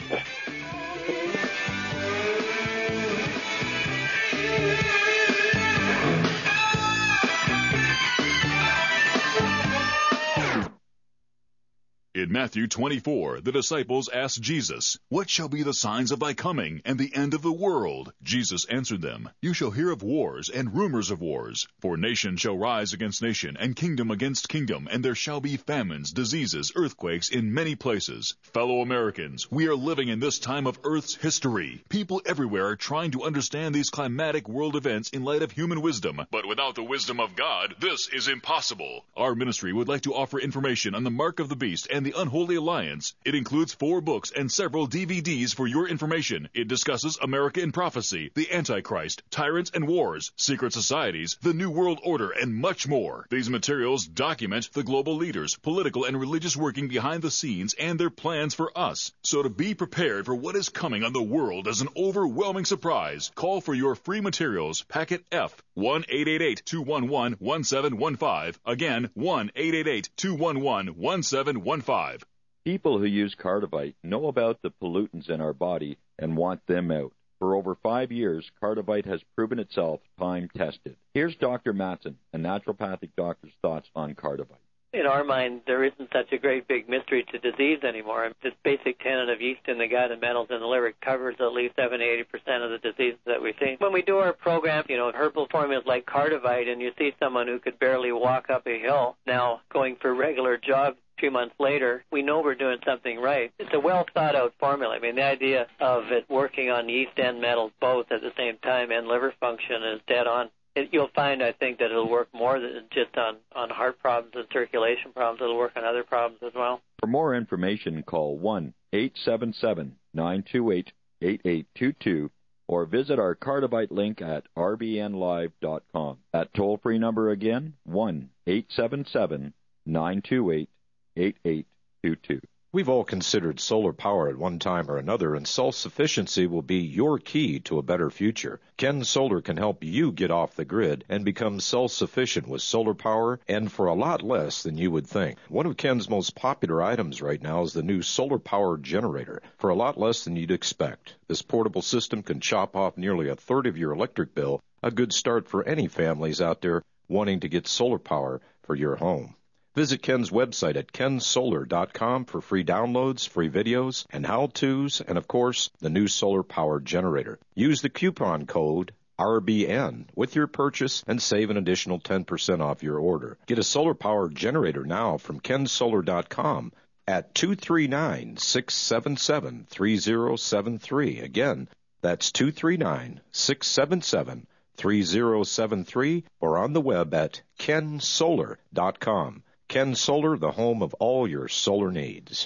In Matthew twenty-four, the disciples asked Jesus, "What shall be the signs of thy coming and the end of the world?" Jesus answered them, "You shall hear of wars and rumors of wars. For nation shall rise against nation, and kingdom against kingdom, and there shall be famines, diseases, earthquakes in many places." Fellow Americans, we are living in this time of Earth's history. People everywhere are trying to understand these climatic world events in light of human wisdom. But without the wisdom of God, this is impossible. Our ministry would like to offer information on the mark of the beast and the Unholy Alliance. It includes four books and several D V Ds for your information. It discusses America in prophecy, the Antichrist, tyrants and wars, secret societies, the New World Order, and much more. These materials document the global leaders, political and religious working behind the scenes, and their plans for us. So to be prepared for what is coming on the world as an overwhelming surprise, call for your free materials, packet F, one eight eight eight, two one one, one seven one five. Again, one eight eight eight, two one one, one seven one five. People who use Cardivite know about the pollutants in our body and want them out. For over five years, Cardivite has proven itself time-tested. Here's Doctor Matson, a naturopathic doctor's thoughts on Cardivite. In our mind, there isn't such a great big mystery to disease anymore. This basic tenet of yeast in the gut and metals in the liver covers at least seventy to eighty percent of the diseases that we see. When we do our program, you know, herbal formulas like Cardivite, and you see someone who could barely walk up a hill now going for regular jogs two months later, we know we're doing something right. It's a well-thought-out formula. I mean, the idea of it working on yeast and metals both at the same time and liver function is dead on. It, you'll find, I think, that it'll work more than just on, on heart problems and circulation problems. It'll work on other problems as well. For more information, call one eight seven seven, nine two eight, eight eight two two or visit our Cardivite link at r b n live dot com. That toll-free number again, one eight seven seven, nine two eight, eight eight two two. We've all considered solar power at one time or another, and self-sufficiency will be your key to a better future. Ken Solar can help you get off the grid and become self-sufficient with solar power, and for a lot less than you would think. One of Ken's most popular items right now is the new solar power generator, for a lot less than you'd expect. This portable system can chop off nearly a third of your electric bill, a good start for any families out there wanting to get solar power for your home. Visit Ken's website at ken solar dot com for free downloads, free videos, and how-tos, and, of course, the new solar power generator. Use the coupon code R B N with your purchase and save an additional ten percent off your order. Get a solar power generator now from ken solar dot com at two three nine, six seven seven, three zero seven three. Again, that's two three nine, six seven seven, three zero seven three, or on the web at ken solar dot com. Ken Solar, the home of all your solar needs.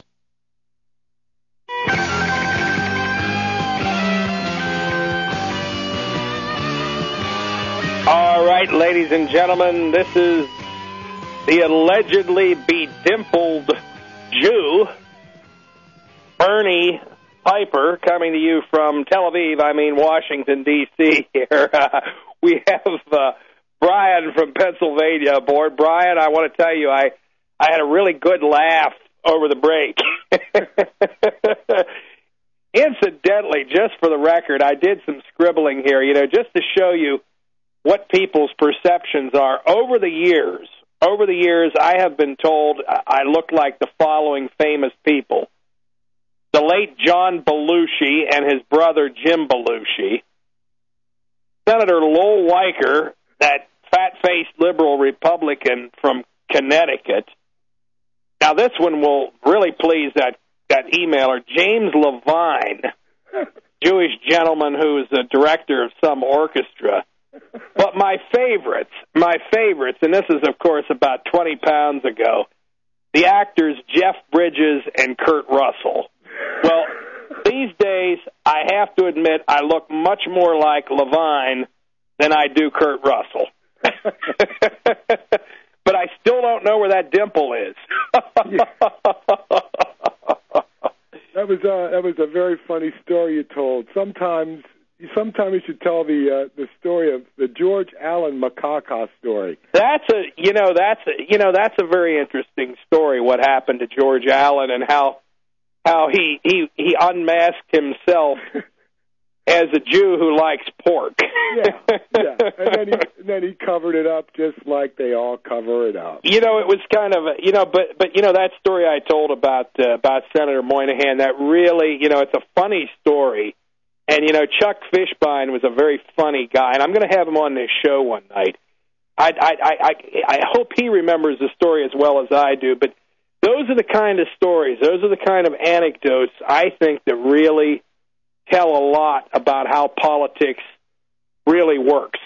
All right, ladies and gentlemen, this is the allegedly bedimpled Jew, Bernie Piper, coming to you from Tel Aviv, I mean Washington, D C here. Uh, we have... Uh, Brian from Pennsylvania aboard. Brian, I want to tell you, I, I had a really good laugh over the break. Incidentally, just for the record, I did some scribbling here, you know, just to show you what people's perceptions are. Over the years, over the years, I have been told I look like the following famous people. The late John Belushi and his brother Jim Belushi, Senator Lowell Weicker, that fat-faced liberal Republican from Connecticut. Now, this one will really please that, that emailer, James Levine, Jewish gentleman who is the director of some orchestra. But my favorites, my favorites, and this is, of course, about twenty pounds ago, the actors Jeff Bridges and Kurt Russell. Well, these days, I have to admit, I look much more like Levine than I do Kurt Russell. But I still don't know where that dimple is. That was a, that was a very funny story you told. Sometimes, sometime you should tell the uh, the story of the George Allen Macaca story. That's a you know that's a, you know that's a very interesting story. What happened to George Allen and how how he he he unmasked himself as a Jew who likes pork. Yeah, yeah. And then, he, and then he covered it up just like they all cover it up. You know, it was kind of, a, you know, but, but you know, that story I told about uh, about Senator Moynihan, that really, you know, it's a funny story. And, you know, Chuck Fishbein was a very funny guy, and I'm going to have him on this show one night. I, I, I, I, I hope he remembers the story as well as I do, but those are the kind of stories, those are the kind of anecdotes I think that really tell a lot about how politics really works.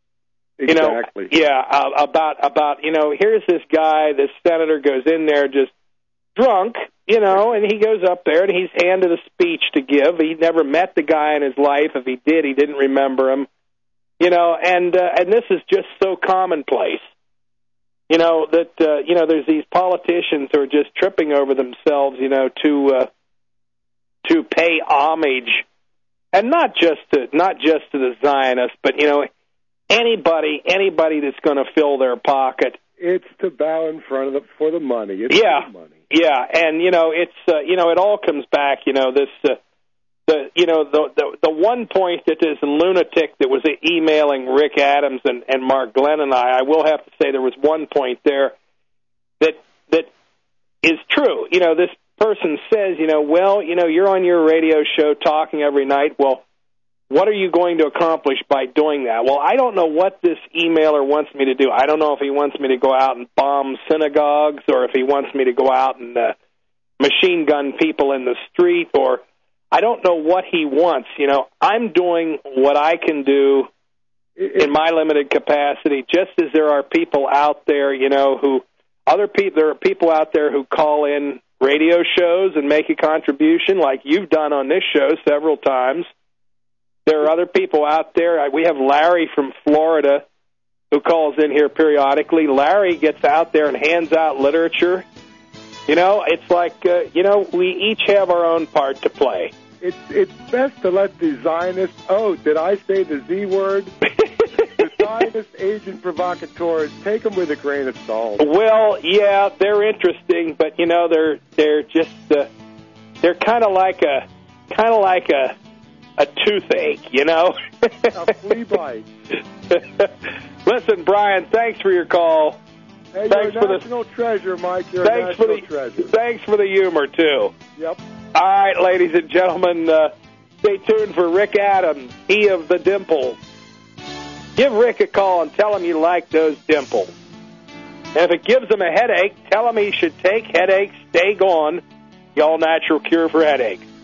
Exactly. You know, yeah, uh, about, about, you know, here's this guy, this senator goes in there just drunk, you know, and he goes up there and he's handed a speech to give. He'd never met the guy in his life. If he did, he didn't remember him, you know, and, uh, and this is just so commonplace, you know, that, uh, you know, there's these politicians who are just tripping over themselves, you know, to, uh, to pay homage. And not just to not just to the Zionists, but you know, anybody anybody that's going to fill their pocket. It's to bow in front of the for the money. It's yeah, for the money. Yeah, and you know, it's uh, you know, it all comes back. You know, this uh, the you know the, the the one point that this lunatic that was emailing Rick Adams and, and Mark Glenn and I. I will have to say there was one point there that that is true. You know, this person says, you know, well, you know, you're on your radio show talking every night. Well, what are you going to accomplish by doing that? Well, I don't know what this emailer wants me to do. I don't know if he wants me to go out and bomb synagogues or if he wants me to go out and uh, machine gun people in the street, or I don't know what he wants. You know, I'm doing what I can do in my limited capacity, just as there are people out there, you know, who other people, there are people out there who call in radio shows and make a contribution like you've done on this show several times. There are other people out there. We have Larry from Florida who calls in here periodically. Larry gets out there and hands out literature. You know, it's like, uh, you know, we each have our own part to play. It's it's best to let the Zionists, oh, did I say the Z word? The Zionist agent provocateurs, take them with a grain of salt. Well, yeah, they're interesting, but you know, they're they're just uh, they're kind of like a kind of like a a toothache, you know. A flea bite. Listen, Brian, thanks for your call. Hey, thanks you're for a national the, treasure, Mike. You're thanks a national for the, treasure. Thanks for the humor too. Yep. All right, ladies and gentlemen, uh, stay tuned for Rick Adams, he of the dimples. Give Rick a call and tell him you like those dimples. And if it gives him a headache, tell him he should take Headache Stay Gone, the all-natural cure for headaches.